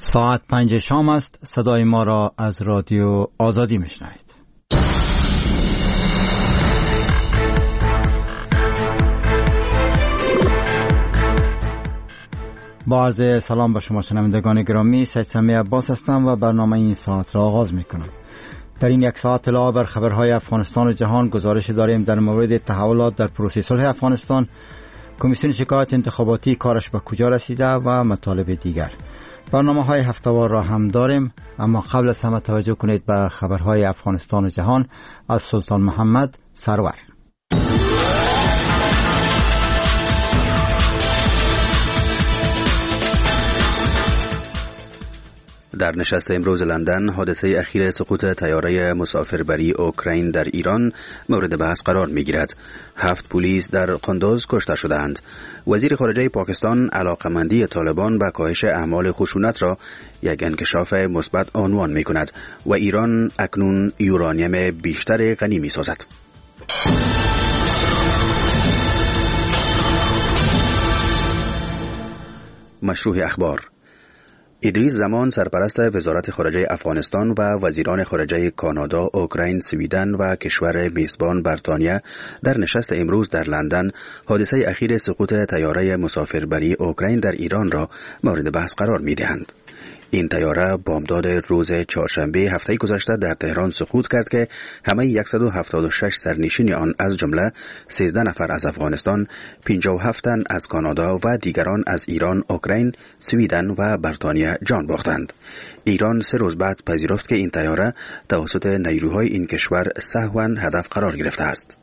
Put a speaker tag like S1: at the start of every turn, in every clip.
S1: ساعت 5 شام است. صدای ما را از رادیو آزادی میشنوید. با عرض سلام به شما شنوندگان گرامی، سید سمیع عباس هستم و برنامه این ساعت را آغاز میکنم. در این یک ساعت علاوه بر خبرهای افغانستان و جهان گزارش داریم در مورد تحولات در پروسه صلح افغانستان، کمیسیون شکایت انتخاباتی کارش به کجا رسیده و مطالب دیگر. برنامه‌های هفته‌وار را هم داریم، اما قبل از همه توجه کنید به خبرهای افغانستان و جهان از سلطان محمد سرور.
S2: در نشست امروز لندن، حادثه اخیر سقوط طیاره مسافربری اوکراین در ایران مورد بحث قرار می‌گیرد. 7 پلیس در قندوز کشته شدند. وزیر خارجه پاکستان علاقمندی طالبان به کاهش اعمال خشونت را یک انکشاف مثبت عنوان می‌کند و ایران اکنون یورانیم بیشتر غنی می‌سازد. مشروع اخبار. ادریس زمان، سرپرست وزارت خارجه افغانستان و وزیران خارجه کانادا، اوکراین، سویدن و کشور میزبان بریتانیا در نشست امروز در لندن حادثه اخیر سقوط طیاره مسافربری اوکراین در ایران را مورد بحث قرار می‌دهند. این طیاره بامداد روز چهارشنبه هفته گذشته در تهران سقوط کرد که همه 176 سرنشین آن از جمله 13 نفر از افغانستان، 57 تن از کانادا و دیگران از ایران، اوکراین، سویدن و بریتانیا جان باختند. ایران 3 روز بعد پذیرفت که این طیاره توسط نیروهای این کشور سهواً هدف قرار گرفته است.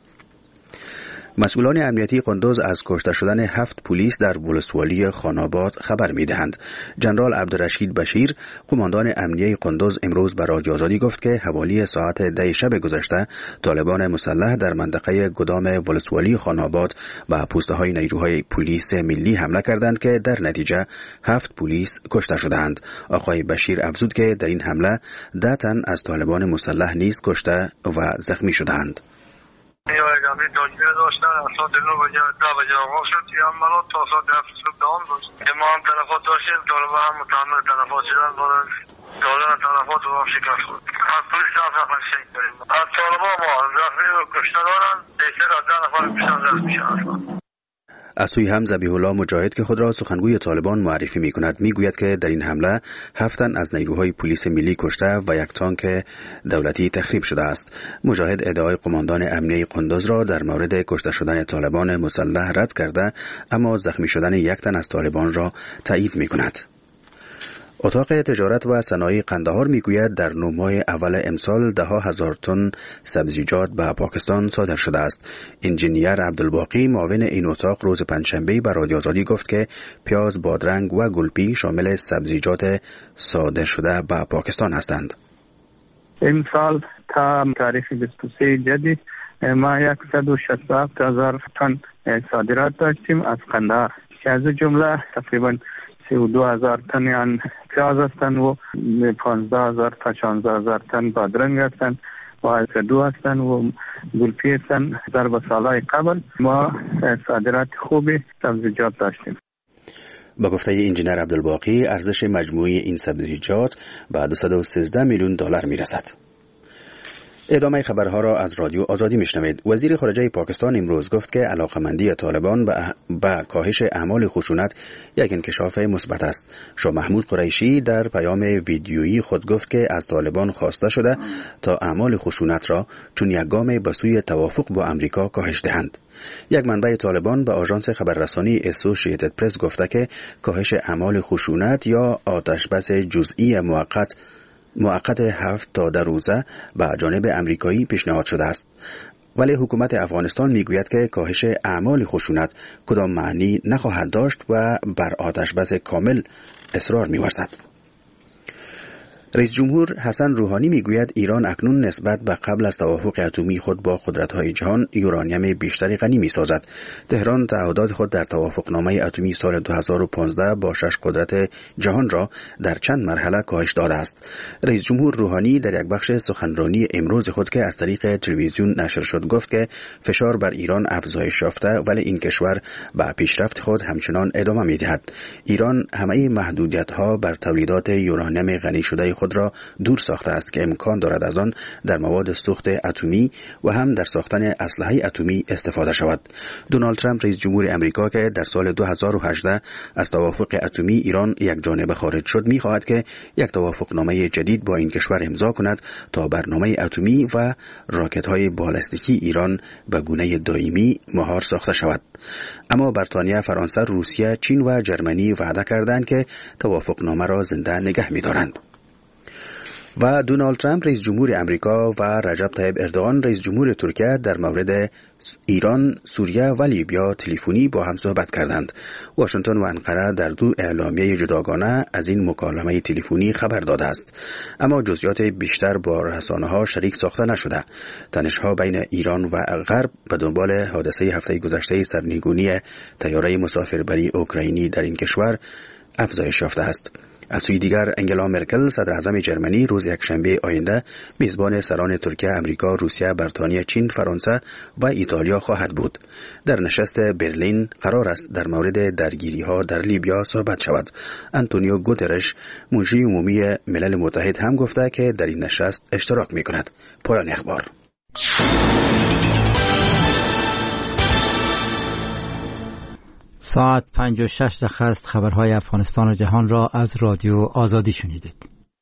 S2: مسئولان امنیتی قندوز از کشته شدن 7 پلیس در ولسوالی خاناباد خبر می‌دهند. جنرال عبدالرشید بشیر، قماندان امنیه قندوز، امروز به رادیو آزادی گفت که حوالی ساعت 10 شب گذشته طالبان مسلح در منطقه گدام ولسوالی خاناباد به پوسته‌های نیروهای پلیس ملی حمله کردند که در نتیجه 7 پلیس کشته شدند. آقای بشیر افزود که در این حمله 10 تن از طالبان مسلح نیز کشته و زخمی شدند.
S3: جامعه تاجیه داشتن ساعت 9 بجه آغاز شد. یه عملات تا ساعت 7 صبح دوام داشت که ما هم تلفات داشتیم. طالبان هم متحمل تلفات شدن، بودن دولت تلفات رو هم شکست خود. از پولیس هم زخم شکل داریم. از طالبان ما زخمی رو کشته دارن، بیشتر از 10 نفر کشتن زخمی شدن.
S2: از سوی هم ذبیح الله مجاهد که خود را سخنگوی طالبان معرفی می‌کند میگوید که در این حمله 7 تن از نیروهای پلیس ملی کشته و 1 تانک دولتی تخریب شده است. مجاهد ادعای قماندان امنیه قندوز را در مورد کشته شدن طالبان مسلح رد کرده، اما زخمی شدن 1 تن از طالبان را تایید می‌کند. اتاق تجارت و صنایع قندهار میگوید در 9 ماه اول امسال 10,000 تن سبزیجات به پاکستان صادر شده است. انجینیر عبدالباقی، معاون این اتاق، روز پنجشنبه به رادیو آزادی گفت که پیاز، بادرنگ و گلپی شامل سبزیجات صادر شده به پاکستان هستند.
S4: امسال تا تاریخ 23 جدید ما 167,000 تن صادرات داشتیم از قندهار که از جمله تقریبا 32,000 تن پیاز هستند و 15,000 تا 16,000 تن بادرنگ هستند و کدو هستند و گلپی هستند. در سالهای قبل ما صادرات خوبی سبزیجات داشتیم.
S2: با گفته انجینیر عبدالباقی، ارزش مجموعی این سبزیجات به 213 میلیون دلار میرسد. ادامه خبرها را از رادیو آزادی میشنوید. وزیر خارجه پاکستان امروز گفت که علاقمندی طالبان به کاهش اعمال خشونت یک انکشاف مثبت است. شاه محمود قریشی در پیام ویدیویی خود گفت که از طالبان خواسته شده تا اعمال خشونت را چون یک گام به سوی توافق با امریکا کاهش دهند. یک منبع طالبان به آژانس خبررسانی اسوسییتد پرس گفته که کاهش اعمال خشونت یا آتشبس جزئی موقت 7 تا 10 روزه به جانب امریکایی پیشنهاد شده است. ولی حکومت افغانستان میگوید که کاهش اعمال خشونت کدام معنی نخواهد داشت و بر آتشبس کامل اصرار می‌ورزد. رئیس جمهور حسن روحانی میگوید ایران اکنون نسبت به قبل از توافق اتمی خود با قدرت‌های جهان یورانیم بیشتری غنی می‌سازد. تهران تعهدات خود در توافقنامه اتمی سال 2015 با 6 قدرت جهان را در چند مرحله کاهش داده است. رئیس جمهور روحانی در یک بخش سخنرانی امروز خود که از طریق تلویزیون نشر شد گفت که فشار بر ایران افزایش یافته ولی این کشور به پیشرفت خود همچنان ادامه می‌دهد. ایران همه محدودیت‌ها بر تولیدات یورانیم غنی شده خود را دور ساخته است که امکان دارد از آن در مواد سوخت اتمی و هم در ساختن اسلحه اتمی استفاده شود. دونالد ترامپ رئیس جمهور امریکا که در سال 2018 از توافق اتمی ایران یک جانبه خارج شد می‌خواهد که یک توافقنامه جدید با این کشور امضا کند تا برنامه اتمی و راکت‌های بالستیکی ایران به گونه دائمی مهار ساخته شود. اما بریتانیا، فرانسه، روسیه، چین و جرمنی وعده کردند که توافقنامه را زنده نگه می‌دارند. و دونالد ترامپ رئیس جمهور امریکا و رجب طیب اردوغان رئیس جمهور ترکیه در مورد ایران، سوریه و لیبیا تلفنی با هم صحبت کردند. واشنگتن و انقره در دو اعلامیه جداگانه از این مکالمه تلفنی خبر داده است، اما جزئیات بیشتر با رسانه‌ها شریک ساخته نشده. تنش‌ها بین ایران و غرب به دنبال حادثه هفته گذشته سرنگونی طیاره مسافربری اوکراینی در این کشور افزایش یافته است. از سوی دیگر انگلا مرکل صدر اعظم جرمنی روز یکشنبه آینده میزبان سران ترکیه، امریکا، روسیه، بریتانیا، چین، فرانسه و ایتالیا خواهد بود. در نشست برلین قرار است در مورد درگیری‌ها در لیبیا صحبت شود. آنتونیو گوترش منشی عمومی ملل متحد هم گفته که در این نشست اشتراک می‌کند. پایان اخبار.
S1: ساعت 5:06 است. خبرهای افغانستان و جهان را از رادیو آزادی شنیدید.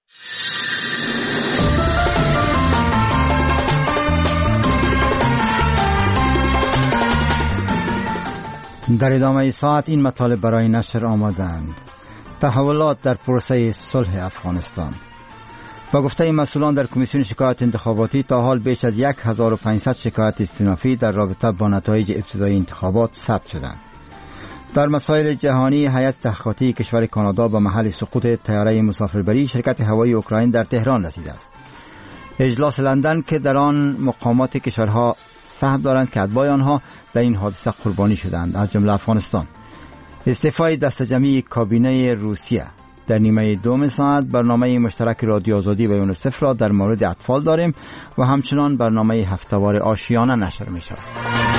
S1: در ادامه ساعت این مطالب برای نشر آمدند. تحولات در پروسه صلح افغانستان. با گفته مسئولان در کمیسیون شکایت انتخاباتی تا حال بیش از 1500 شکایت استینافی در رابطه با نتایج ابتدایی انتخابات ثبت شدند. در مسائل جهانی، هیئت تحقیقاتی کشور کانادا به محل سقوط طیاره مسافربری شرکت هوایی اوکراین در تهران رسیده است. اجلاس لندن که در آن مقامات کشورها سهم دارند که اتباع آنها در این حادثه قربانی شدند، از جمله افغانستان. استعفای دست جمعی کابینه روسیه. در نیمه دوم ساعت برنامه مشترک رادیو آزادی و یونیسف را در مورد اطفال داریم و همچنان برنامه هفته‌وار آشیانه نشر می شود.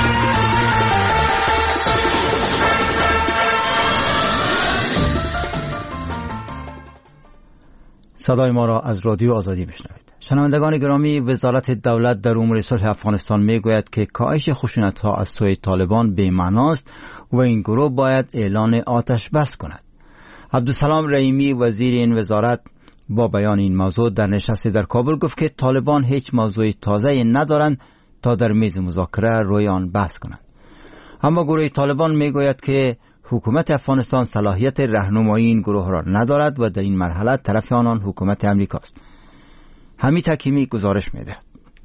S1: صدای ما را از رادیو آزادی بشنوید. شنوندگان گرامی، وزارت دولت در امور صلح افغانستان میگوید که کاهش خشونت‌ها از سوی طالبان بی‌معناست و این گروه باید اعلان آتش بس کند. عبدالسلام رحیمی وزیر این وزارت با بیان این موضوع در نشستی در کابل گفت که طالبان هیچ موضوع تازه‌ای ندارند تا در میز مذاکره روی آن بحث کنند. اما گروه طالبان میگوید که حکومت افغانستان صلاحیت راهنمایی این گروه را ندارد و در این مرحله طرف آنان حکومت امریکاست. حمید حکیمی گزارش می‌دهد.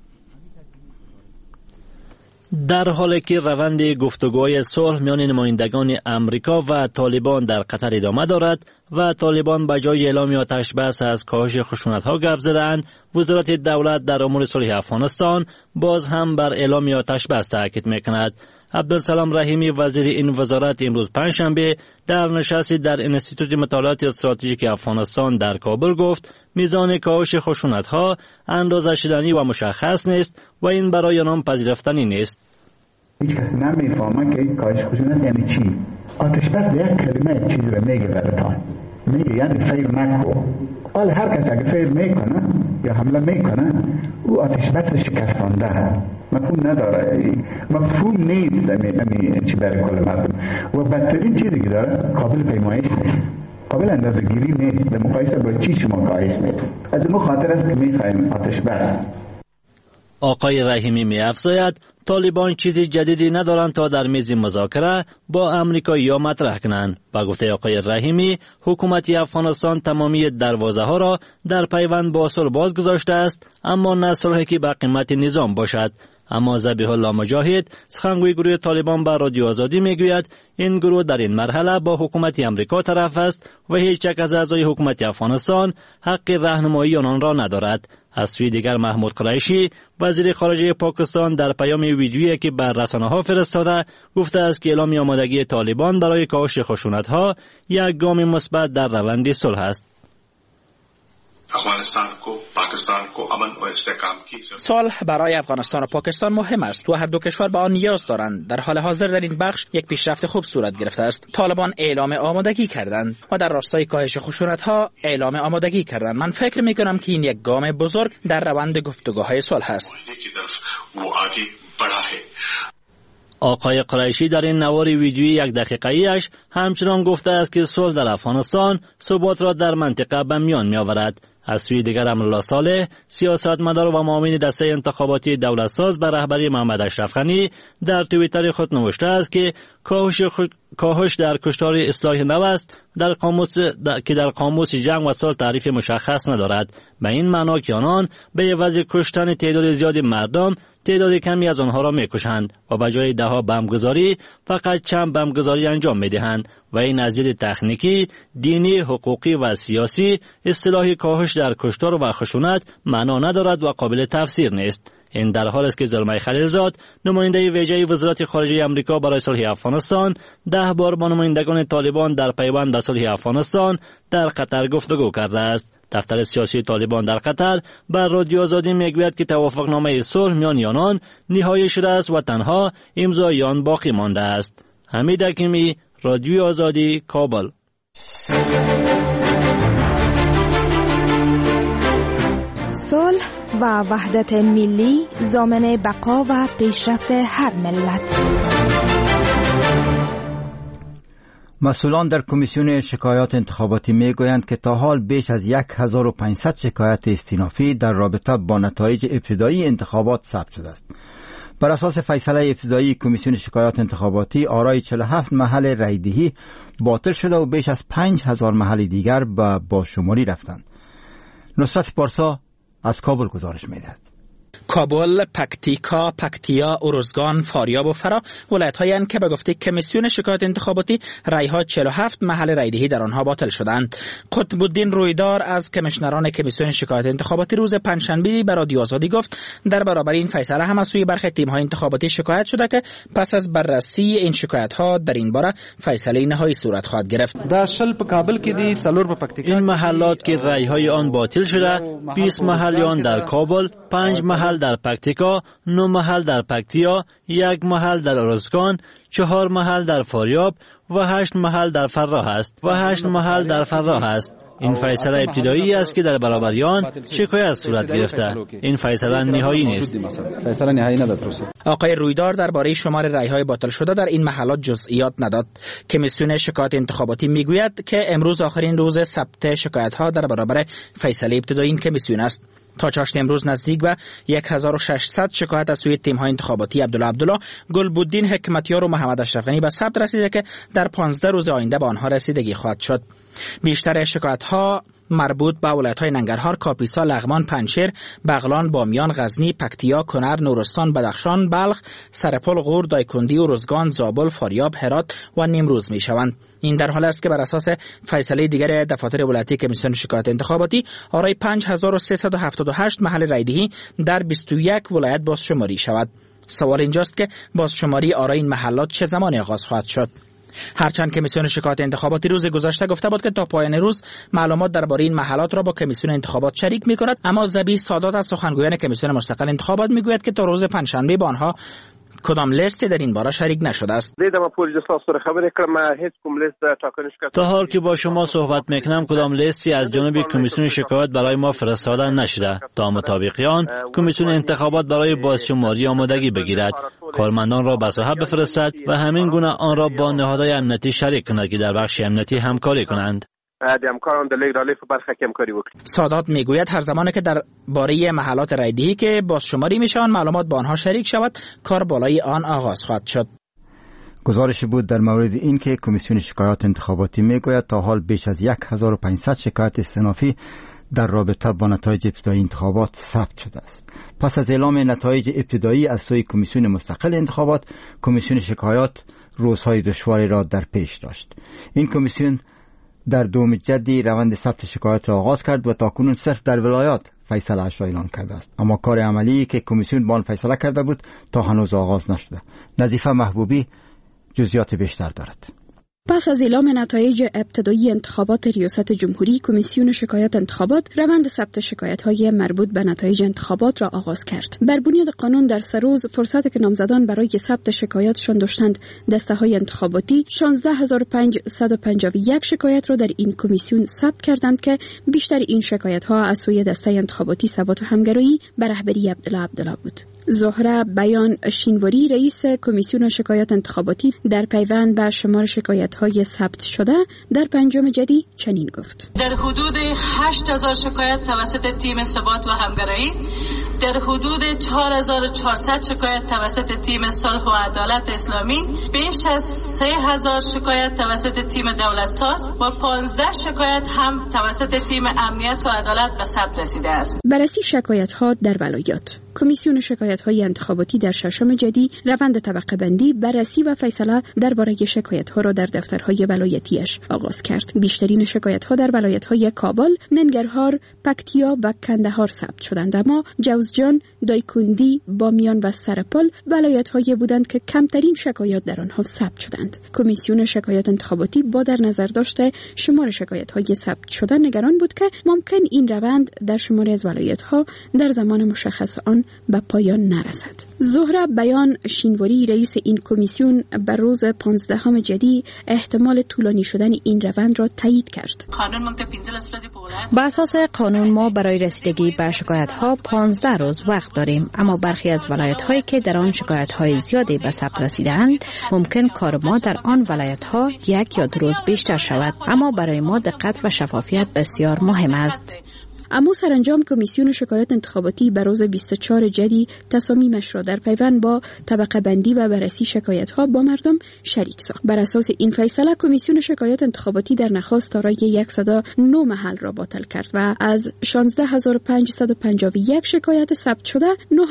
S5: در حالی که روند گفتگوهای صلح میان نمایندگان امریکا و طالبان در قطر ادامه دارد و طالبان به جای اعلام آتش بس از کاهش خشونت‌ها گپ زدند، وزارت دولت در امور صلح افغانستان باز هم بر اعلام آتش بس تاکید می‌کند. عبدالسلام رحیمی وزیر این وزارت امروز پنجشنبه در نشستی در انستیتوت مطالعات استراتژیک افغانستان در کابل گفت میزان کاهش خشونت‌ها اندازه شدنی و مشخص نیست و این برای آنان پذیرفتنی نیست.
S6: هیچ کس نمیفهمه که کاهش خشونت یعنی چی. آتش بس به یک کلمه چیزی رو میگه براتان. میگه یعنی فیل نکو. حالا هر کس اگه فیل میکنه یا حمله میکنه او آتش بس شکستانده. مفهوم نداره، مفهوم نیست امی چی برای کل مردم و بدترین چیزی که داره قابل پیمایش نیست، قابل اندازه گیری نیست. در مقایسه با چی شما کاهش میدید؟ از این خاطر است که میخوایم آتش بس.
S5: آقای رحیمی می‌افزاید طالبان چیزی جدیدی ندارند تا در میز مذاکره با امریکایی‌ها مطرح کنند. با گفته آقای رحیمی، حکومت افغانستان تمامی دروازه‌ها را در پیوند با صلح باز گذاشته است، اما نه صلحی که به قیمت نظام باشد. اما ذبیح الله مجاهد سخنگوی گروه طالبان به رادیو آزادی میگوید این گروه در این مرحله با حکومت امریکا طرف است و هیچ یک از اعضای حکومت افغانستان حق راهنمایی آنان را ندارد. از سوی دیگر محمود قریشی وزیر خارجه پاکستان در پیام ویدیویی که بر رسانه‌ها فرستاده گفته است که اعلام آمادگی طالبان برای کاهش خشونت‌ها یک گام مثبت در روند صلح است.
S7: صلح برای افغانستان و پاکستان مهم است و هر دو کشور به آن نیاز دارند. در حال حاضر در این بخش یک پیشرفت خوب صورت گرفته است. طالبان اعلام آمادگی کردند و در راستای کاهش خشونت‌ها اعلام آمادگی کردند. من فکر می‌کنم که این یک گام بزرگ در روند گفتگوهای صلح است.
S5: آقای قریشی در این نوار ویدیویی 1 دقیقه‌ایش همچنان گفته است که صلح در افغانستان ثبات را در منطقه به میان می‌آورد. از سوی دیگر امرالله صالح سیاستمدار و معاون دسته انتخاباتی دولتساز به رهبری محمد اشرف غنی در توییتر خود نوشته است که کاهش در کشتار اصلاح نو است که در قاموس جنگ و صلح تعریف مشخص ندارد، به این معنا که آنان به عوض کشتن تعداد زیادی مردم تعداد کمی از آنها را میکشند و به جای دهها بمبگذاری فقط چند بمبگذاری انجام میدهند و این از دید تکنیکی، دینی، حقوقی و سیاسی اصطلاح کاهش در کشتار و خشونت معنا ندارد و قابل تفسیر نیست. این در حال است که زلمه خلیلزاد نماینده ویژه وزارت خارجه آمریکا برای صلح افغانستان 10 بار با نمایندگان طالبان در پیوند به صلح افغانستان در قطر گفتگو کرده است. دفتر سیاسی طالبان در قطر بر رادیو آزادی میگوید که توافقنامه صلح میان آنان نهایی شده است و تنها امضای آن باقی مانده است. حمید حکیمی، رادیو آزادی، کابل.
S8: صلح و وحدت ملی ضامن بقا و پیشرفت هر ملت.
S1: مسئولان در کمیسیون شکایات انتخاباتی میگویند که تا حال بیش از 1500 شکایت استینافی در رابطه با نتایج ابتدایی انتخابات ثبت شده است. بر اساس فیصله ابتدایی کمیسیون شکایات انتخاباتی، آرای 47 محل رایدهی باطل شده و بیش از 5000 محل دیگر به بازشماری رفتند. نصرت پارسا از کابل گزارش می‌دهد.
S7: کابل، پکتیکا، پکتیا، ارزگان، فاریاب و فرا ولایت‌هایی هستند که به گفته کمیسیون شکایات انتخاباتی رای‌ها 47 محل رایدهی در آنها باطل شدند. قطب الدین رویدار از کمیشنران کمیسیون شکایات انتخاباتی روز پنجشنبه به رادیو آزادی گفت در برابر این فیصله هم از سوی برخی تیم‌های انتخاباتی شکایت شده که پس از بررسی این شکایت‌ها در این باره فیصله نهایی صورت خواهد گرفت.
S9: در شل په کابل کې دي، څلور په پکتیکا.
S5: این محلات که رای‌های آن باطل شده 20 محل آن در کابل، 5 محل در پکتیکا، 9 محل در پکتیا، 1 محل در ارزگان، 4 محل در فاریاب و 8 محل در فراه است. این فیصله ابتدایی است که در برابر آن شکایت صورت گرفته. این فیصله نهایی نیست.
S9: فیصله نهایی نداد.
S7: آقای رویدار درباره شمار رای‌های باطل شده در این محلات جزئیات نداد. کمیسیون شکایات انتخاباتی میگوید که امروز آخرین روز ثبت شکایت‌ها در برابر فیصله ابتدایی این کمیسیون است. تا چاشت امروز نزدیک به 1600 شکایت از سوی تیم‌های انتخاباتی عبدالله، گلبودین حکمتیار و محمد اشرف غنی به ثبت رسیده که در 15 روز آینده به آنها رسیدگی خواهد شد. بیشتر شکایت‌ها مربوط به ولایت‌های ننگرهار، کاپیسا، لغمان، پنجشیر، بغلان، بامیان، غزنی، پکتیا، کنر، نورستان، بدخشان، بلخ، سرپل، غور، دایکندی، ارزگان، زابل، فاریاب، هرات و نیمروز می‌شوند. این در حالی است که بر اساس فیصله دیگر دفاتر ولایتی کمیسیون شکایات انتخاباتی آرای 5378 محل رایدهی در 21 ولایت بازشماری شود. سوال اینجاست که بازشماری آرای این محلات چه زمانی آغاز خواهد شد؟ هرچند کمیسیون شکایات انتخاباتی روز گذشته گفته بود که تا پایان روز معلومات درباره این محلات را با کمیسیون انتخابات شریک می‌کند، اما ذبیح سادات از سخنگویان کمیسیون مستقل انتخابات میگوید که تا روز پنجشنبه با آنها کدام لیستی در این باره شریک نشده است.
S5: تا حال که با شما صحبت میکنم کدام لیستی از جانب کمیسیون شکایات برای ما فرستاده نشده. تا مطابق آن کمیسیون انتخابات برای بازشماری آمادگی بگیرد، کارمندان را به ساحه بفرستد و همین گونه آن را با نهادهای امنیتی شریک کند که در بخش امنیتی همکاری کنند.
S7: سادات میگوید هر زمانی که در باره محلات رایدهی که بازشماری میشوند معلومات با آنها شریک شود، کار بالای آن آغاز خواهد شد.
S1: گزارشی بود در مورد این که کمیسیون شکایات انتخاباتی میگوید تا حال بیش از 1500 شکایت استینافی در رابطه با نتایج ابتدایی انتخابات ثبت شده است. پس از اعلام نتایج ابتدایی از سوی کمیسیون مستقل انتخابات، کمیسیون شکایات روزهای دشواری را در پیش داشت. این کمیسیون در دوم جدی روند ثبت شکایات را آغاز کرد و تاکنون صرف در ولایات فیصله اش را اعلان کرده است، اما کار عملی که کمیسیون با آن فیصله کرده بود تا هنوز آغاز نشده. نظیفه محبوبی جزئیات بیشتر دارد.
S10: پس از اعلام نتایج ابتدایی انتخابات ریاست جمهوری، کمیسیون شکایات انتخابات روند ثبت شکایت‌های مربوط به نتایج انتخابات را آغاز کرد. بر بنیاد قانون در سه روز فرصت که نامزدان برای ثبت شکایاتشان داشتند، دسته‌های انتخاباتی 16551 شکایت را در این کمیسیون ثبت کردند که بیشتر این شکایت‌ها از سوی دسته انتخاباتی ثبات و همگرایی به رهبری عبدالله بود. زهره بیان شینواری، رئیس کمیسیون شکایات انتخاباتی، در پیوند به شمار شکایت‌های ثبت شده در پنجم جدی چنین گفت:
S11: در حدود 8000 شکایت توسط تیم ثبات و همگرایی، در حدود 4400 شکایت توسط تیم صلح و عدالت اسلامی، بیش از 3000 شکایت توسط تیم دولت ساز و 15 شکایت هم توسط تیم امنیت و عدالت به ثبت رسیده است.
S10: بررسی شکایت‌ها در ولایات. کمیسیون شکایت‌های انتخاباتی در ششم جدی روند طبقه بندی، بررسی و فیصله درباره شکایت‌ها را در دفترهای ولایتیش آغاز کرد. بیشترین شکایت‌ها در ولایت‌های کابل، ننگرهار، پکتیا و کندهار ثبت شدند، اما جوزجان، دایکندی، بامیان و سرپل ولایت‌هایی بودند که کمترین شکایات در آنها ثبت شدند. کمیسیون شکایات انتخاباتی با در نظر داشته شمار شکایت‌های ثبت شده نگران بود که ممکن این روند در شماری از ولایت‌ها در زمان مشخص آن به پایان نرسد. زهره بیان شینواری، رئیس این کمیسیون، بر روز 15 جدی احتمال طولانی شدن این روند را تایید کرد.
S12: بر اساس قانون ما برای رسیدگی به شکایت‌ها 15 روز وقت داریم، اما برخی از ولایت‌هایی که در آن شکایت‌های زیادی به ثبت رسیدند، ممکن کار ما در آن ولایت‌ها 1 یا 2 روز بیشتر شود، اما برای ما دقت و شفافیت بسیار مهم است.
S10: اما سرانجام کمیسیون شکایات انتخاباتی بر روز 24 جدی تصامیمش را در پیوند با طبقه بندی و بررسی شکایت‌ها با مردم شریک ساخت. بر اساس این فیصله کمیسیون شکایات انتخاباتی در نخست دارای 109 محل را باطل کرد و از 16551 شکایت ثبت شده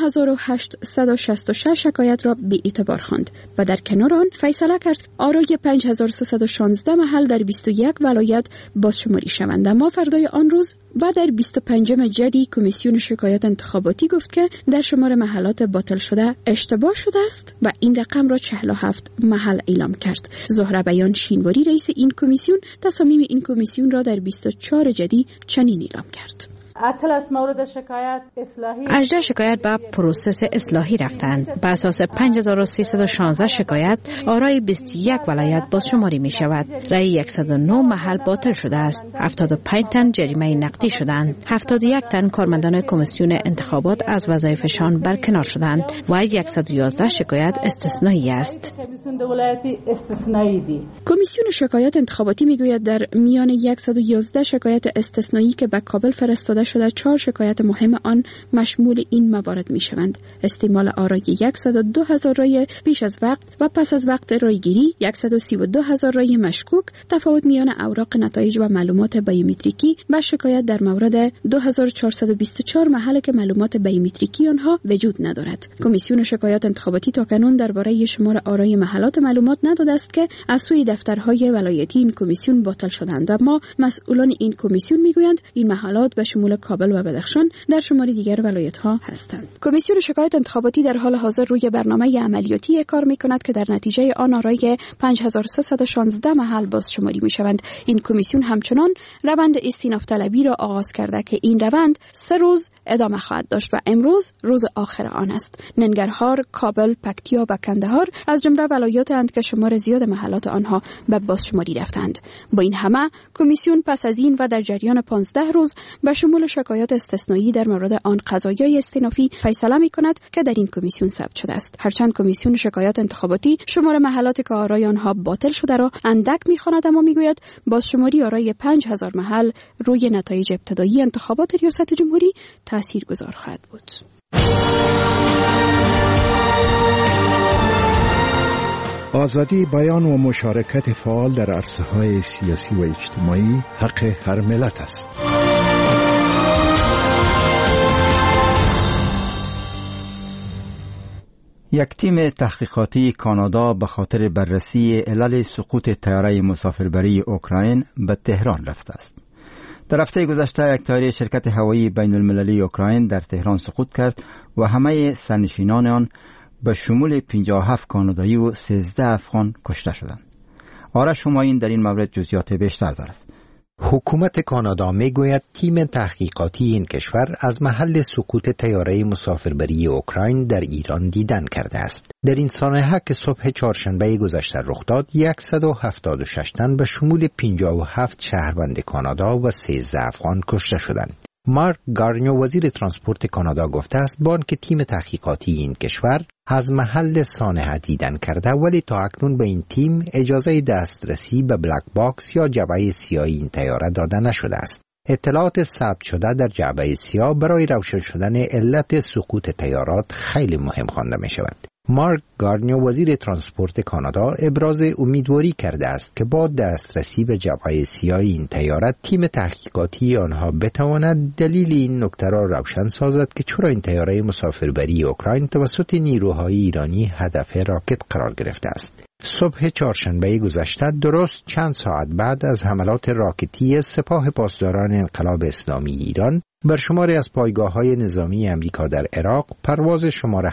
S10: 9866 شکایت را بی اعتبار خواند و در کنار آن فیصله کرد آرای 5316 محل در 21 ولایت بازشماری شوند. اما فردای آن روز و در 25 جدی کمیسیون شکایات انتخاباتی گفت که در شمار محلات باطل شده اشتباه شده است و این رقم را 47 محل اعلام کرد. زهره بیان شینواری، رئیس این کمیسیون، تصامیم این کمیسیون را در 24 جدی چنین اعلام کرد:
S12: 18 شکایت به پروسس اصلاحی رفتند. به اساس 5316 شکایت آرای 21 ولایت بازشماری می شود. رای 109 محل باطل شده است. 75 تن جریمه نقدی شدند. 71 تن کارمندان کمیسیون انتخابات از وظایفشان برکنار شدند و 111 شکایت استثنایی است.
S10: کمیسیون شکایات انتخاباتی می گوید در میان 111 شکایت استثنایی که به کابل فرستاده شده 4 شکایت مهم آن مشمول این موارد می شوند: استعمال آرای 102,000 رای پیش از وقت و پس از وقت رایگیری، 132,000 رای مشکوک، تفاوت میان اوراق نتایج و معلومات بیومتریکی و شکایت در مورد 2424 محل که معلومات بیومتریکی آنها وجود ندارد. کمیسیون شکایات انتخاباتی تاکنون درباره شمار آرای محلات معلومات نداده است که از سوی دفترهای ولایتی این کمیسیون باطل شدند، اما مسئولان این کمیسیون میگویند این محلات به شمول کابل و بدخشان در شماری دیگر ولایت‌ها هستند. کمیسیون شکایات انتخاباتی در حال حاضر روی برنامه عملیاتی کار می‌کند که در نتیجه آن آرای 5316 محل بازشماری می‌شوند. این کمیسیون همچنان روند استیناف طلبی را آغاز کرده که این روند 3 روز ادامه خواهد داشت و امروز روز آخر آن است. ننگرهار، کابل، پکتیا و کندهار از جمله ولایات‌اند که شمار زیاد محلات آنها به بازشماری رفتند. با این همه کمیسیون پس از این و در جریان 15 روز به شمول شکایات استثنایی در مورد آن قضایای استینافی فیصله می‌کند که در این کمیسیون ثبت شده است. هرچند کمیسیون شکایات انتخاباتی شمار محلات که آرای آنها باطل شده را اندک می‌خواند، اما می‌گوید بازشماری آرای 5000 محل روی نتایج ابتدایی انتخابات ریاست جمهوری تاثیرگذار خواهد بود.
S13: آزادی بیان و مشارکت فعال در عرصه‌های سیاسی و اجتماعی حق هر ملت است.
S1: یک تیم تحقیقاتی کانادا به خاطر بررسی علل سقوط طیاره مسافربری اوکراین به تهران رفته است. در هفته گذشته یک طیاره شرکت هوایی بین المللی اوکراین در تهران سقوط کرد و همه سرنشینان آن به شمول 57 کانادایی و 13 افغان کشته شدند. آرش همایون در این مورد جزئیات بیشتر دارد.
S14: حکومت کانادا میگوید تیم تحقیقاتی این کشور از محل سقوط طیاره مسافربری اوکراین در ایران دیدن کرده است. در این سانحه که صبح چهارشنبه گذشته رخ داد، 176 تن به شمول 57 شهروند کانادا و 13 افغان کشته شدند. مارک گارنیو وزیر ترانسپورت کانادا گفته است که تیم تحقیقاتی این کشور از محل سانحه دیدن کرده، ولی تا اکنون به این تیم اجازه دسترسی به بلک باکس یا جعبه سیاه این طیاره داده نشده است. اطلاعات ثبت شده در جعبه سیاه برای روشن شدن علت سقوط طیارات خیلی مهم خوانده می شود. مارک گارنیو وزیر ترانسپورت کانادا ابراز امیدواری کرده است که با دسترسی به جعبه سیاه این طیاره تیم تحقیقاتی آنها بتواند دلیل این نکته را روشن سازد که چرا این طیاره مسافربری اوکراین توسط نیروهای ایرانی هدف راکت قرار گرفته است. صبح چهارشنبه گذشته، درست چند ساعت بعد از حملات راکتی سپاه پاسداران انقلاب اسلامی ایران بر شماری از پایگاه‌های نظامی امریکا در عراق، پرواز شماره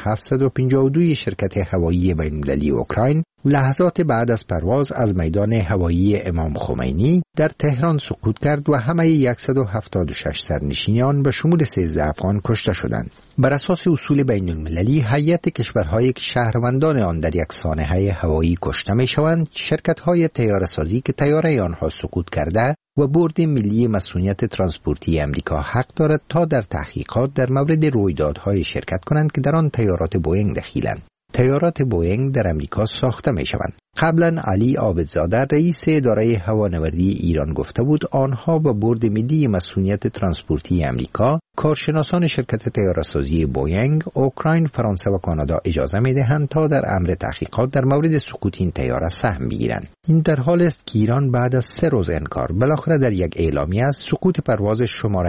S14: 752 شرکت هوایی بین‌المللی اوکراین لحظات بعد از پرواز از میدان هوایی امام خمینی در تهران سقوط کرد و همه 176 سرنشینان به شمول 13 افغان کشته شدند. بر اساس اصول بین‌المللی، هیئت کشورهایی که شهروندان آن در یک سانحه هوایی کشته می‌شوند، شرکت‌های طیاره‌سازی که طیاره آنها سقوط کرده و بورد ملی مسئولیت ترانسپورتی امریکا حق دارد تا در تحقیقات در مورد رویدادهای شرکت کنند که در آن طیارات بوئینگ دخیلند. طیارات بوئینگ در امریکا ساخته می شوند. قبلا علی عابدزاده رئیس اداره هوانوردی ایران گفته بود آنها با بورد ملی مسئولیت ترانسپورتی امریکا، کارشناسان شرکت طیاره‌سازی بوئینگ، اوکراین، فرانسه و کانادا اجازه می دهند تا در امر تحقیقات در مورد سقوط این طیاره سهم بگیرند. این در حال است که ایران بعد از 3 روز انکار بالاخره در یک اعلامیه از سقوط پرواز شماره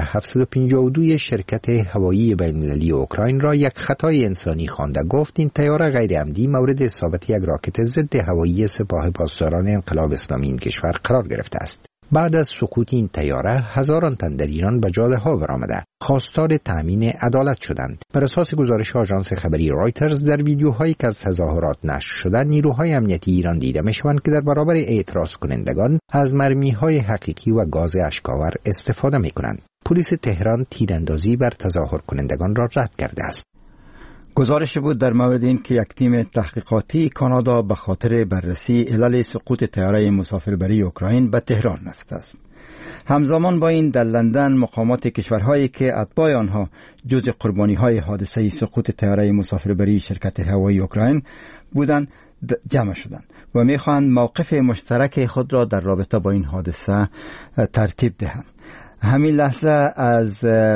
S14: 752 شرکت هوایی بین‌المللی اوکراین را یک خطای انسانی خوانده. گفت این طیاره غیر عمدی مورد اصابت یک راکت ضد هوایی سپاه پاسداران انقلاب اسلامی این کشور قرار گرفته است. بعد از سقوط این طیاره، هزاران تن در ایران به جاده‌ها برآمده خواستار تامین عدالت شدند. بر اساس گزارش آژانس خبری رایترز، در ویدیوهایی که از تظاهرات نشر شده، نیروهای امنیتی ایران دیده می‌شوند که در برابر اعتراض کنندگان از مرمی‌های حقیقی و گاز اشک‌آور استفاده می‌کنند. پلیس تهران تیراندازی بر تظاهر کنندگان را رد کرده است.
S1: گزارش بود در مورد این که یک تیم تحقیقاتی کانادا به خاطر بررسی علل سقوط طیاره مسافربری اوکراین به تهران رفته است. همزمان با این در لندن مقامات کشورهایی که اتباع آنها جزء قربانی‌های حادثه سقوط طیاره مسافربری شرکت هوایی اوکراین بودند جمع شدند و می‌خواهند موقف مشترک خود را در رابطه با این حادثه ترتیب دهند. همین لحظه از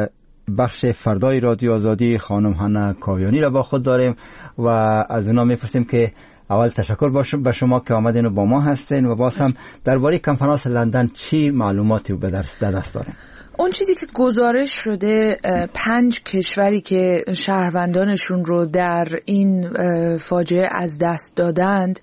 S1: بخش فردای رادیو آزادی خانم هنا کاویانی را با خود داریم و از اونا می‌پرسیم که اول تشکر به شما که آمدین و با ما هستین و باز هم درباره کنفرانس لندن چی معلوماتی به دست دارین؟
S15: اون چیزی که گزارش شده 5 کشوری که شهروندانشون رو در این فاجعه از دست دادند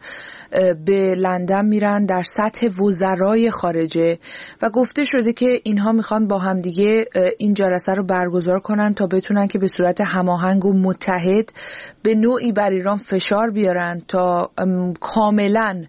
S15: به لندن میرن در سطح وزرای خارجه و گفته شده که اینها میخوان با هم دیگه این جلسه رو برگزار کنن تا بتونن که به صورت هماهنگ و متحد به نوعی بر ایران فشار بیارن تا کاملاً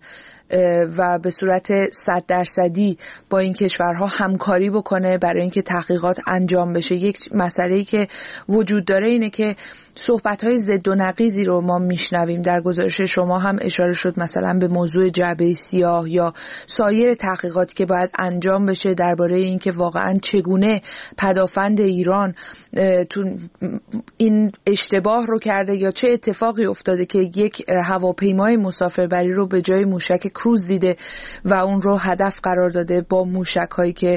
S15: و به صورت 100% با این کشورها همکاری بکنه برای اینکه تحقیقات انجام بشه. یک مسئله‌ای که وجود داره اینه که صحبت‌های ضد و نقیضی رو ما میشنویم. در گزارش شما هم اشاره شد مثلا به موضوع جعبه سیاه یا سایر تحقیقاتی که باید انجام بشه درباره اینکه واقعا چگونه پدافند ایران تو این اشتباه رو کرده یا چه اتفاقی افتاده که یک هواپیمای مسافربری رو به جای موشک کروز دیده و اون رو هدف قرار داده با موشک‌هایی که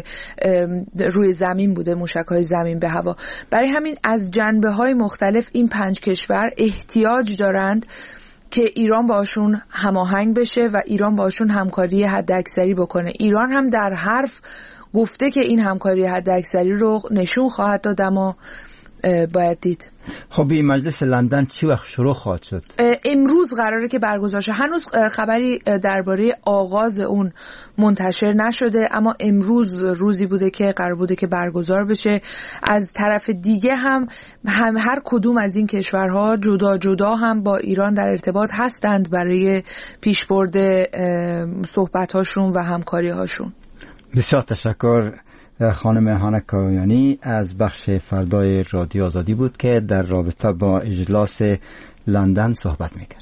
S15: روی زمین بوده، موشک‌های زمین به هوا. برای همین از جنبه‌های مختلف این 5 کشور احتیاج دارند که ایران باشون هماهنگ بشه و ایران باشون همکاری حداکثری بکنه. ایران هم در حرف گفته که این همکاری حداکثری رو نشون خواهد داد، اما باید دید.
S1: خب این مجلس لندن چی وقت شروع خواهد شد؟
S15: امروز قراره که برگزار شه. هنوز خبری درباره آغاز اون منتشر نشده، اما امروز روزی بوده که قرار بوده که برگزار بشه. از طرف دیگه هم هر کدوم از این کشورها جدا جدا هم با ایران در ارتباط هستند برای پیشبرد صحبت‌هاشون و همکاری‌هاشون.
S1: بسیار تشکر خانم هانا کایانی از بخش فردای رادیو آزادی بود که در رابطه با اجلاس لندن صحبت میکرد.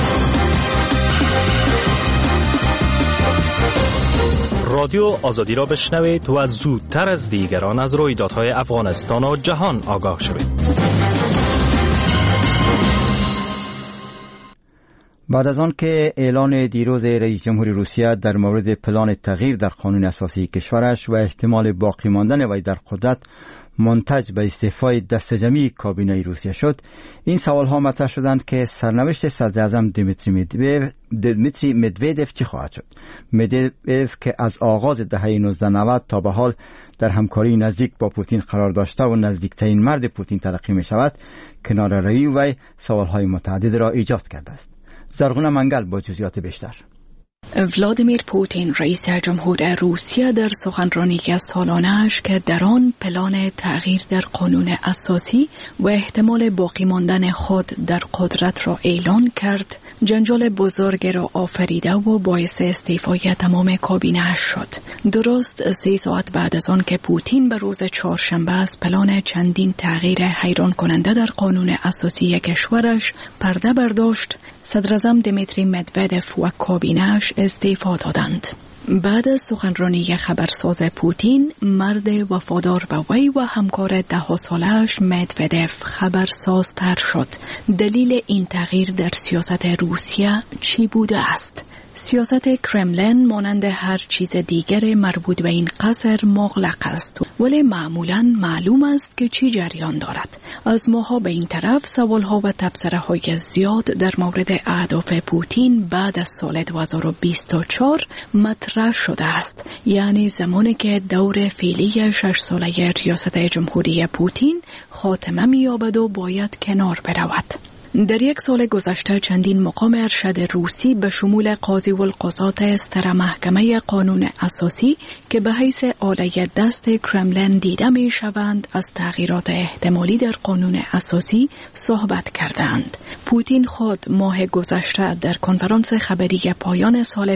S16: رادیو آزادی را بشنوید و زودتر از دیگران از رویدادهای افغانستان و جهان آگاه شوید.
S1: بعد از آن که اعلان دیروز رئیس جمهور روسیه در مورد پلان تغییر در قانون اساسی کشورش و احتمال باقی ماندن وی در قدرت منتج به استعفای دست جمعی کابینه روسیه شد، این سوال ها مطرح شدند که سرنوشت صدر اعظم دمیتری مدودف چه خواهد شد. مدودف که از آغاز دهه 1990 تا به حال در همکاری نزدیک با پوتین قرار داشته و نزدیکترین مرد پوتین تلقی می شود، کناره‌روی وی سوال های متعدد را ایجاد کرده است. زرغونه منگل با جزئیات بیشتر.
S17: ولادیمیر پوتین رئیس جمهور روسیه در سخنرانی سالانه‌اش که در آن پلان تغییر در قانون اساسی و احتمال باقی ماندن خود در قدرت را اعلان کرد، جنجال بزرگ را آفریده و باعث استعفای تمام کابینه‌اش شد. درست 3 ساعت بعد از آن که پوتین به روز چهارشنبه از پلان چندین تغییر حیران کننده در قانون اساسی کشورش پرده برداشت، صدر اعظم دمیتری مدودف و کابینه‌اش استعفا دادند. بعد از سخنرانی خبرساز پوتین، مرد وفادار به وی و همکار 10 ساله‌اش مدودف خبرسازتر شد. دلیل این تغییر در سیاست روسیه چی بوده است؟ سیاست کرملین مانند هر چیز دیگر مربوط به این قصر مغلق است، ولی معمولاً معلوم است که چی جریان دارد. از ماها به این طرف سوالها و تبصره‌های زیاد در مورد اهداف پوتین بعد از سال 2024 مطرح شده است، یعنی زمانی که دور فعلی 6 ساله ریاست جمهوری پوتین خاتمه می‌یابد و باید کنار برود. در 1 سال گذشته چندین مقام ارشد روسی به شمول قاضی القضات استر محکمه قانون اساسی که به حیث آله دست کرملین دیده می شوند از تغییرات احتمالی در قانون اساسی صحبت کردند. پوتین خود ماه گذشته در کنفرانس خبری پایان سال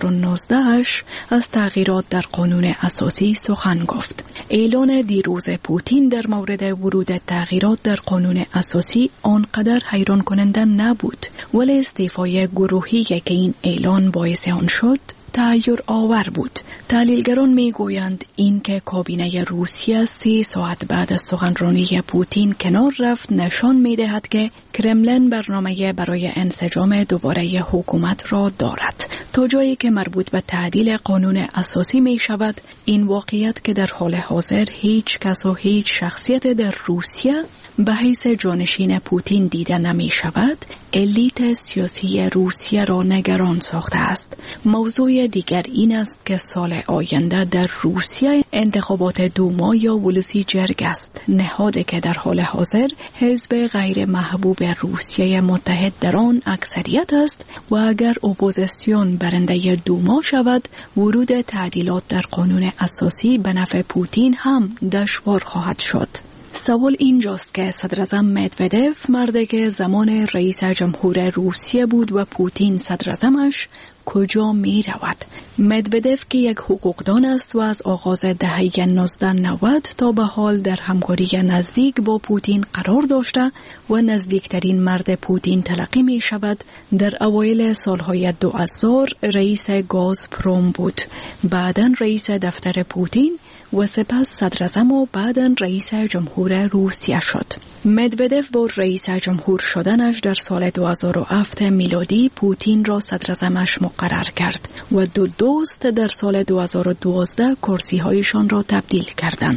S17: 2019 از تغییرات در قانون اساسی سخن گفت. اعلان دیروز پوتین در مورد ورود تغییرات در قانون اساسی آنقدر حیران کننده نبود، ولی استعفای گروهی که این اعلان باعث آن شد تغییر آور بود. تحلیلگران می گویند این که کابینه روسیه 3 ساعت بعد از سخنرانی پوتین کنار رفت نشان می دهد که کرملین برنامه برای انسجام دوباره حکومت را دارد. تا جایی که مربوط به تعدیل قانون اساسی می شود، این واقعیت که در حال حاضر هیچ کس و هیچ شخصیت در روسیه به حیث جانشین پوتین دیده نمی شود، الیت سیاسی روسیه را نگران ساخته است. موضوع دیگر این است که سال آینده در روسیه انتخابات دوما یا ولسی جرگ است، نهادی که در حال حاضر حزب غیر محبوب روسیه متحد در آن اکثریت است و اگر اپوزیسیون برنده دوما شود، ورود تعدیلات در قانون اساسی به نفع پوتین هم دشوار خواهد شد. سوال اینجاست که صدر اعظم مدودف، مردی که زمان رئیس جمهور روسیه بود و پوتین صدر اعظمش، کجا می رود؟ مدودف که یک حقوقدان است و از آغاز دهه 1990 تا به حال در همکاری نزدیک با پوتین قرار داشته و نزدیکترین مرد پوتین تلقی می شود، در اوایل سالهای 2000 رئیس گازپروم بود، بعداً رئیس دفتر پوتین و سپس صدر اعظم و بعداً رئیس جمهور روسیه شد. مدودف با رئیس جمهور شدنش در سال 2007 میلادی پوتین را صدر اعظمش مقرر کرد و دو دوست در سال 2012 کرسی هایشان را تبدیل کردند.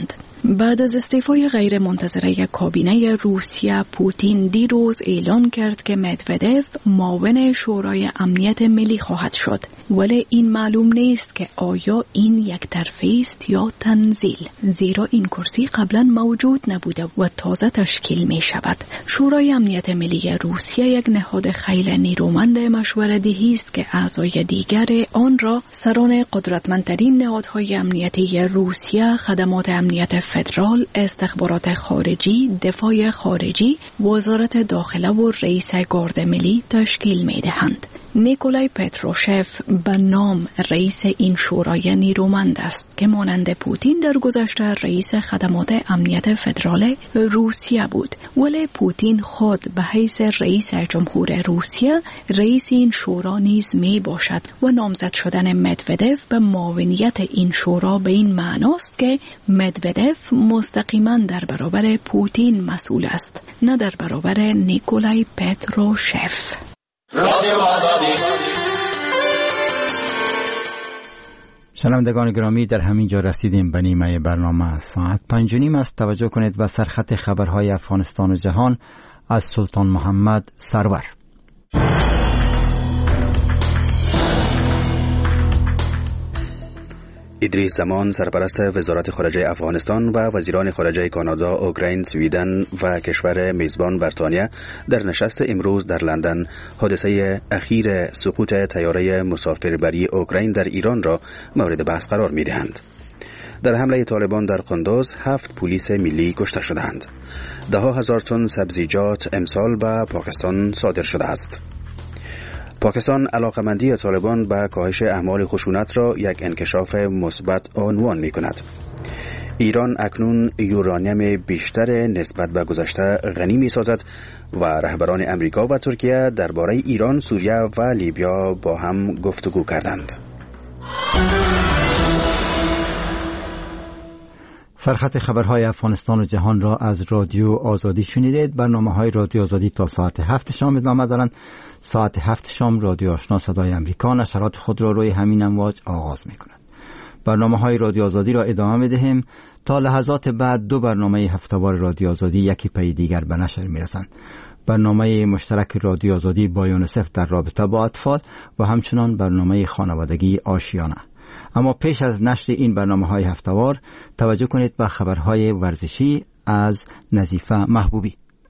S17: بعد از استعفای غیر منتظره کابینه روسیه، پوتین دیروز اعلان کرد که مدودف معاون شورای امنیت ملی خواهد شد، ولی این معلوم نیست که آیا این یک طرفه است یا تنزیل، زیرا این کرسی قبلا موجود نبوده و تازه تشکیل می شود. شورای امنیت ملی روسیه یک نهاد خیلی نیرومند مشوره‌دهی است که اعضای دیگر آن را سران قدرتمندترین نهادهای امنیتی روسیه، خدمات امنیت فدرال، استخبارات خارجی، دفاع خارجی، وزارت داخله و رئیس گارد ملی تشکیل می دهند. نیکولای پتروشف به نام رئیس این شورای نیرومند است که مانند پوتین در گذشته رئیس خدمات امنیت فدرال روسیه بود، ولی پوتین خود به حیث رئیس جمهور روسیه رئیس این شورا نیز می باشد و نامزد شدن مدودف به معاونیت این شورا به این معناست که مدودف مستقیما در برابر پوتین مسئول است، نه در برابر نیکولای پتروشف.
S1: شنوندگان گرامی، در همین جا رسیدیم به نیمه برنامه. ساعت 5:30 است. توجه کنید به سرخط خبرهای افغانستان و جهان از سلطان محمد سرور.
S2: ادریس زمان سرپرست وزارت خارجه افغانستان و وزیران خارجه کانادا، اوکراین، سویدن و کشور میزبان بریتانیا در نشست امروز در لندن حادثه اخیر سقوط طیاره مسافربری اوکراین در ایران را مورد بحث قرار می دهند. در حمله طالبان در قندوز 7 پلیس ملی کشته شدند. 10,000 تن سبزیجات امسال به پاکستان صادر شده است. پاکستان علاقمندی طالبان به کاهش اعمال خشونت را یک انکشاف مثبت عنوان می کند. ایران اکنون یورانیم بیشتر نسبت به گذشته غنی می سازد و رهبران امریکا و ترکیه درباره ایران، سوریه و لیبیا با هم گفتگو کردند.
S1: سرخط خبرهای افغانستان و جهان را از رادیو آزادی شنیدید. برنامه‌های رادیو آزادی تا ساعت 7 شام ادامه دارند. ساعت 7 شام رادیو آشنا صدای امریکا نشرات خود را روی همین امواج آغاز می‌کند. برنامه‌های رادیو آزادی را ادامه می‌دهیم. تا لحظات بعد 2 برنامه هفته‌وار رادیو آزادی یکی پی دیگر به نشر می‌رسند. برنامه مشترک رادیو آزادی با یونیسف در رابطه با اطفال و همچنان برنامه خانوادگی آشیانه. اما پیش از نشر این برنامه‌های هفته‌وار توجه کنید به خبرهای ورزشی از نظیفه محبوبی.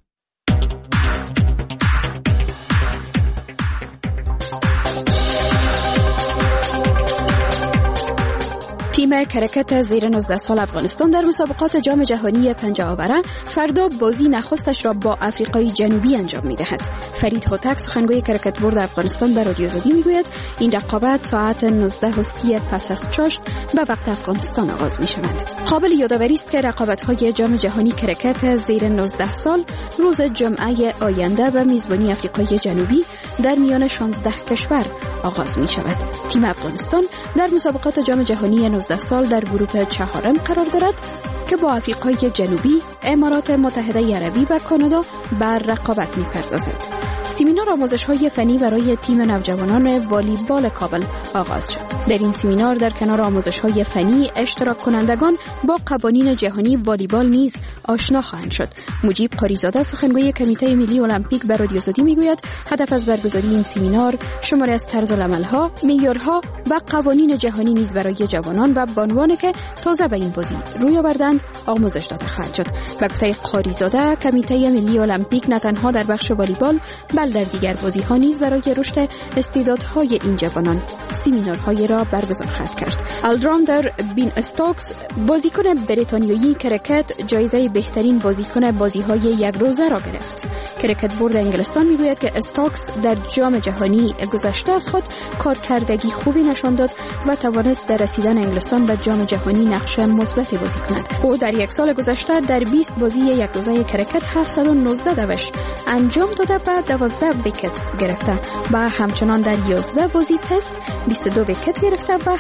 S10: تیم کرکت زیر 19 سال افغانستان در مسابقات جام جهانی 50 بره فردا بازی نخستش را با آفریقای جنوبی انجام می‌دهد. فرید هوتک سخنگوی کرکت بورد افغانستان به رادیو آزادی میگوید این رقابت ساعت 19:30 پس از چاشت به وقت افغانستان آغاز می‌شود. قابل یادآوری است که رقابت‌های جام جهانی کرکت زیر 19 سال روز جمعه آینده به میزبانی آفریقای جنوبی در میان 16 کشور آغاز می‌شود. تیم افغانستان در مسابقات جام جهانی 19 سال در گروه 4 قرار دارد که با آفریقای جنوبی، امارات متحده عربی و کانادا بر رقابت می‌پردازد. سمینار آموزش‌های فنی برای تیم نوجوانان والیبال کابل آغاز شد. در این سمینار در کنار آموزش‌های فنی، اشتراک کنندگان با قوانین جهانی والیبال نیز آشنا خواهند شد. مجیب قاریزاده سخنگوی کمیته ملی المپیک به رادیو آزادی میگوید هدف از برگزاری این سمینار شماری از طرزالعمل‌ها، معیارها و قوانین جهانی نیز برای جوانان و بانوانی که تازه به این بازی روی آوردند آموزش داده خواهد شد. به گفته قاریزاده کمیته ملی المپیک نه تنها در بخش والیبال بلکه در دیگر بازی‌ها نیز برای رشد استعدادهای این جوانان سمینارهای را برگزار خواهد کرد. الدراندر بین استوکس بازیکن بریتانیایی کرکت جایزه بهترین بازیکن بازی‌های یک روزه را گرفت. کرکت بورد انگلستان میگوید که استوکس در جام جهانی گذشته از خود کارکردگی خوبی نشان داد و توانست در رسیدن انگلستان به جام جهانی نقش مثبتی بازی کند. او در یک سال گذشته در 20 بازی یک روزه کرکت 719 دوش انجام داده و 12 ویکت گرفته و همچنان در 11 بازی تست 22 ویکت گرفته و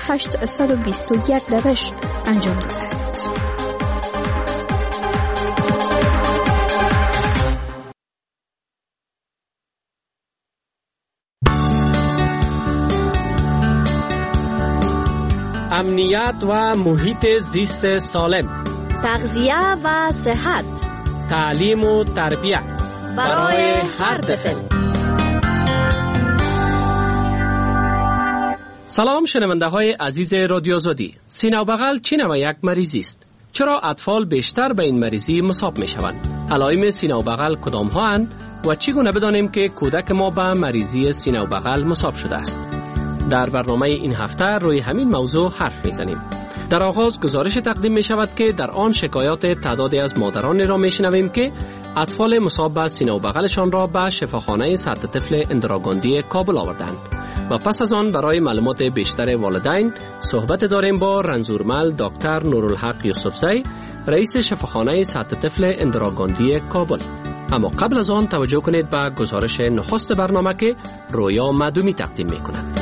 S10: 821 دوش انجام داده است.
S18: امنیت و محیط زیست سالم. تغذیه و صحت،
S19: تعلیم و تربیت
S18: برای هر طفل.
S19: سلام شنونده های عزیز رادیو آزادی. سینه و بغل چی نوع یک مریضی است؟ چرا اطفال بیشتر به این مریضی مصاب می شوند؟ علائم سینه و بغل کدام ها اند و چگونه بدانیم که کودک ما به مریضی سینه و بغل مصاب شده است؟ در برنامه این هفته روی همین موضوع حرف می زنیم. در آغاز گزارش تقدیم می شود که در آن شکایات تعدادی از مادران را می شنویم که اطفال مصاب به سینه و بغلشان را به شفاخانه سطح طفل اندراگاندی کابل آوردند. و پس از آن برای معلومات بیشتر والدین صحبت داریم با رنزورمل دکتر نورالحق یوسفزی، رئیس شفاخانه سطح طفل اندراگاندی کابل. اما قبل از آن توجه کنید به گزارش نخست برنامه که رویا معدومی تقدیم می کند.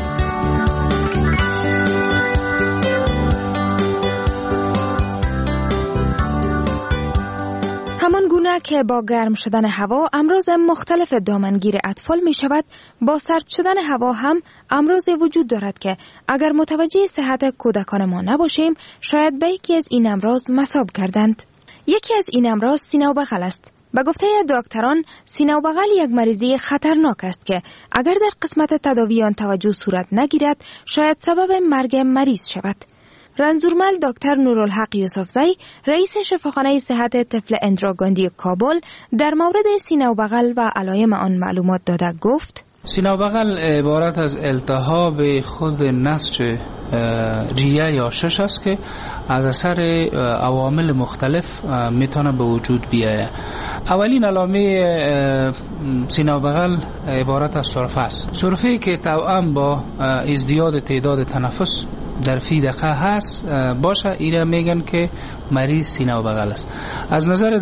S8: همان گونه که با گرم شدن هوا امراض مختلف دامنگیر اطفال می شود، با سرد شدن هوا هم امراض وجود دارد که اگر متوجه صحت کودکان ما نباشیم شاید به یکی از این امراض مصاب کردند. یکی از این امراض سینه و بغل است. به گفته دکتران سینه و بغل یک مریضی خطرناک است که اگر در قسمت تداوی آن توجه صورت نگیرد شاید سبب مرگ مریض شود. رنزورمل دکتر نورالحق یوسفزی، رئیس شفاخانه صحت طفل اندراگاندی کابل، در مورد سینه و بغل و علائم آن معلومات داده گفت:
S20: سینه و بغل عبارت از التهاب خود نسج ریه یا شش است که از اثر عوامل مختلف میتونه به وجود بیاید. اولین علامه سینه و بغل عبارت از سرفه است. سرفه‌ای که توأم با ازدیاد تعداد تنفس در فی دقیقه هست باشه، ایره میگن که مریض سینه و بغل است. از نظر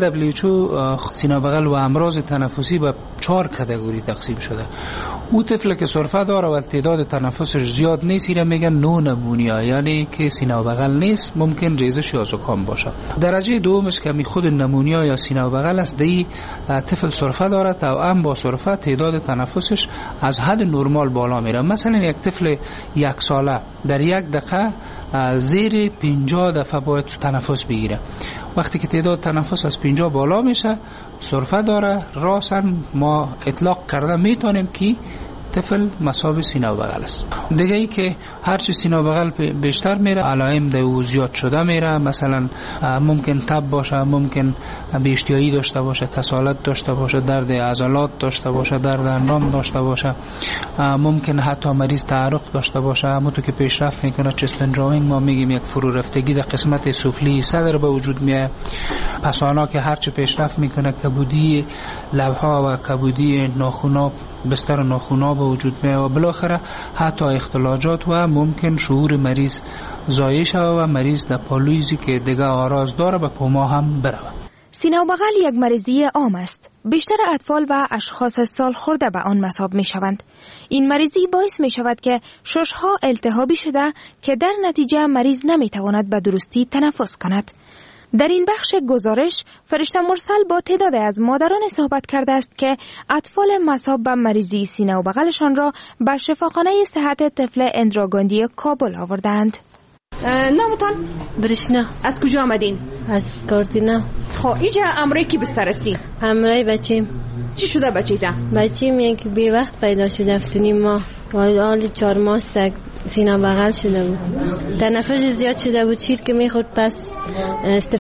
S20: WHO سینه و بغل و امراض تنفسی به 4 کاتگوری تقسیم شده. او طفل که سرفه داره و تعداد تنفسش زیاد نیست ایره میگن نو نمونیا، یعنی که سینه و بغل نیست، ممکن ریزش یا زکام باشه. درجه دومش که می خود نمونیا یا سینه و بغل است، دی طفل سرفه داره، توأم با سرفه تعداد تنفسش از حد نرمال بالا میره. مثلا یک طفل 1 ساله در 1 دقیقه زیر 50 دفعه باید تنفس بگیره. وقتی که تعداد تنفس از 50 بالا میشه سرفه داره، راسن ما اطلاق کرده میتونیم که طفل مصاب سینه و بغل است. دیگه ای که هرچی سینه و بغل بیشتر میره علائم دو زیاد شده میره. مثلا ممکن تب باشه، ممکن بی‌اشتهایی داشته باشه، کسالت داشته باشه، درد عضلات داشته باشه، درد اندام داشته باشه، ممکن حتی مریض تعرق داشته باشه. همونطور که پیشرفت میکنه چست اندراوینگ ما میگیم یک فرو رفتگی در قسمت سفلی صدر به وجود میاد. پسانا که هرچی پیشرفت میکنه کبودی لبها و کبودی ناخونا بستر ناخونا به وجود میاد و بالاخره حتی اختلاجات و ممکن شعور مریض ضایع شود و مریض در پالویزی که دیگه آراز داره به کما هم بره.
S8: سینه و بغل یک مریضی عام است. بیشتر اطفال و اشخاص سال خورده به آن مصاب می شوند. این مریضی باعث می شود که ششها التهابی شده که در نتیجه مریض نمی تواند به درستی تنفس کند. در این بخش گزارش فرشته مرسل با تعداد از مادران صحبت کرده است که اطفال مصاب به مریضی سینه و بغلشان را به شفاخانه صحت طفل اندراگاندی کابل آوردند.
S21: نامتان؟
S22: برشنا.
S21: از کجا آمدین؟
S22: از کارتینا.
S21: خب اینجا امرای کی بستر استی؟
S22: امرای بچیم.
S21: چی شده بچیتا؟
S22: بچیم یک بی وقت پیدا شده، 7.5 ماه و حالی 4 ماه سینه بغل شده بود. تنفس زیاد شده بود، شیر که میخورد پس